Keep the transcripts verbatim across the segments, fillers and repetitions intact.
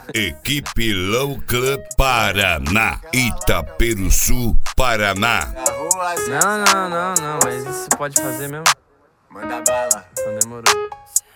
Equipe Low Club Paraná, Itaperuçu, Paraná. Não, não, não, não, mas isso você pode fazer mesmo? Manda bala. Então demorou.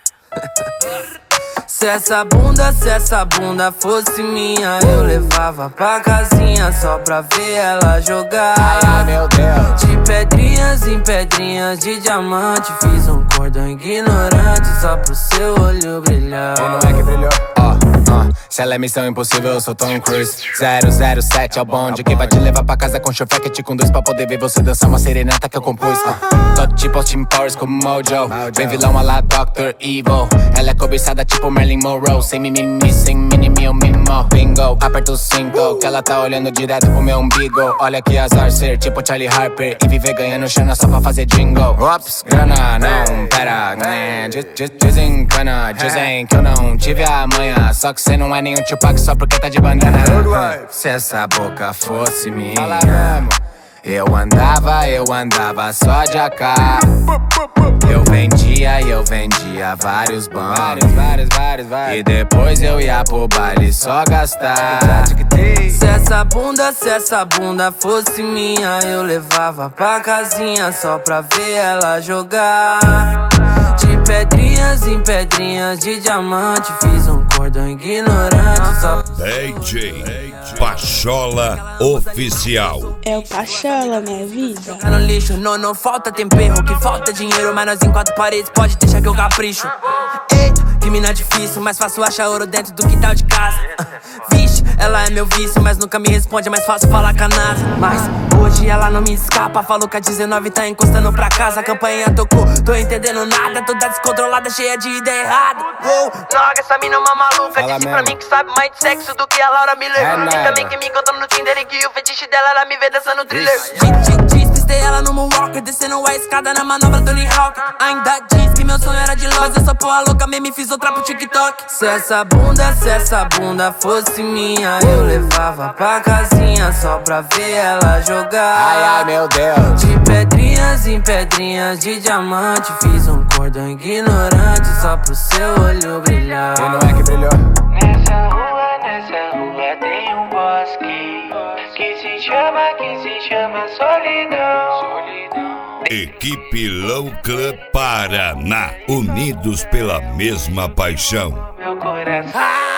Se essa bunda, se essa bunda fosse minha, eu levava pra casinha só pra ver ela jogar. Ai, meu Deus. De pedrinhas em pedrinhas de diamante, fiz um cordão ignorante só pro seu olho brilhar. E não é que brilhou? Ó, oh, ó, oh. Se ela é missão impossível, eu sou Tom Cruise. zero zero sete é o bonde que vai te levar pra casa com chofete com dois pra poder ver você dançar uma serenata que eu compus. uh. Tô tipo Austin Powers como Mojo, bem vilão a lá doutor Evil. Ela é cobiçada tipo Marilyn Monroe, sem mimimi, sem mimimi, eu mimo. Bingo, aperta o cinco, que ela tá olhando direto pro meu umbigo. Olha que azar ser tipo Charlie Harper e viver ganhando chana só pra fazer jingle. Ops, grana, não, pera, né? Desencana, dizem que eu não tive a manha, só que cê não é nenhum Tupac só porque tá de bandana. Se essa boca fosse minha, eu andava, eu andava só de A K. Eu vendia e eu vendia vários bancos, vários, vários, vários, vários. E depois eu ia pro baile só gastar. Se essa bunda, se essa bunda fosse minha, eu levava pra casinha só pra ver ela jogar. De pedrinhas em pedrinhas de diamante, fiz um cordão ignorante só. D J Pachola Oficial. É o Pachola, minha vida. Tá no lixo, não, não falta tempero, que falta dinheiro, mas nós em quatro paredes pode deixar que eu capricho. Eita, que mina difícil, mais fácil achar ouro dentro do quintal de casa. Vixe, ela é meu vício, mas nunca me responde, é mais fácil falar com a NASA. Mas hoje ela não me escapa, falou que a dezenove tá encostando pra casa. A campanha tocou, tô entendendo nada, toda descontrolada, cheia de ideia errada. Uou, droga, essa mina é uma maluca, fala disse mesmo pra mim que sabe mais de sexo do que a Laura Miller. É e também que me encontrou no Tinder e que o fetiche dela era me ver dançando thriller. Despistei ela no Moonwalker, descendo a escada na manobra do Tony Hawk. Ainda diz que meu sonho era de longe, mas eu sou porra louca mesmo e fiz outra pro TikTok. Se essa bunda, se essa bunda fosse minha, eu levava pra casinha só pra ver ela jogar. Ai, ai, meu Deus. De pedrinhas em pedrinhas de diamante, fiz um cordão ignorante só pro seu olho brilhar. E não é que brilhou? Nessa rua, nessa rua tem um bosque que se chama, que se chama solidão. Solidão. Equipe Low Club Paraná, unidos pela mesma paixão. Meu coração.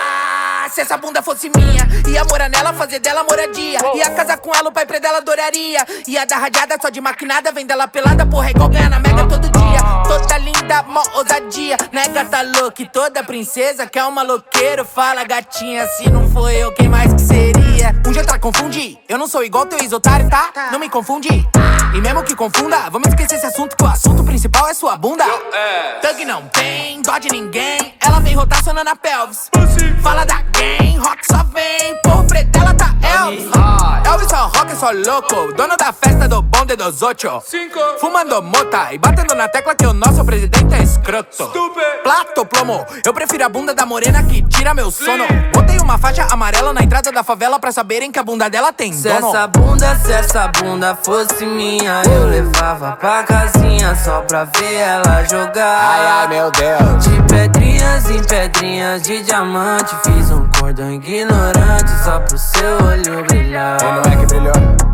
Ah, se essa bunda fosse minha, ia morar nela, fazer dela moradia. Ia casar com ela, o pai pra dela adoraria. Ia dar radiada só de maquinada, vem dela pelada, porra, é igual ganhar na Mega todo dia. Toda linda, mó ousadia, né, gata louca? E toda princesa que é um maloqueiro. Fala, gatinha, se não foi eu, quem mais que seria? Um dia pra confundir, eu não sou igual teu ex-otário, tá? Não me confunde. E mesmo que confunda, vamos esquecer esse assunto, que o assunto principal é sua bunda. Thug não tem dó de ninguém, ela vem rotacionando a pelvis. Fala da gang, rock só vem, por preto ela tá Elvis. Elvis só rock, só louco, dono da festa do bonde dos ocho. Fumando mota e batendo na tecla que o nosso presidente é escroto. Plato, plomo, eu prefiro a bunda da morena que tira meu sono. Botei uma faixa amarela na entrada da favela pra saberem que a bunda dela tem dono. Se essa bunda, se essa bunda fosse minha, eu levava pra casinha só pra ver ela jogar. Ai, ai, meu Deus. De pedrinhas em pedrinhas de diamante, fiz um cordão ignorante só pro seu olho brilhar. E não é que brilhou?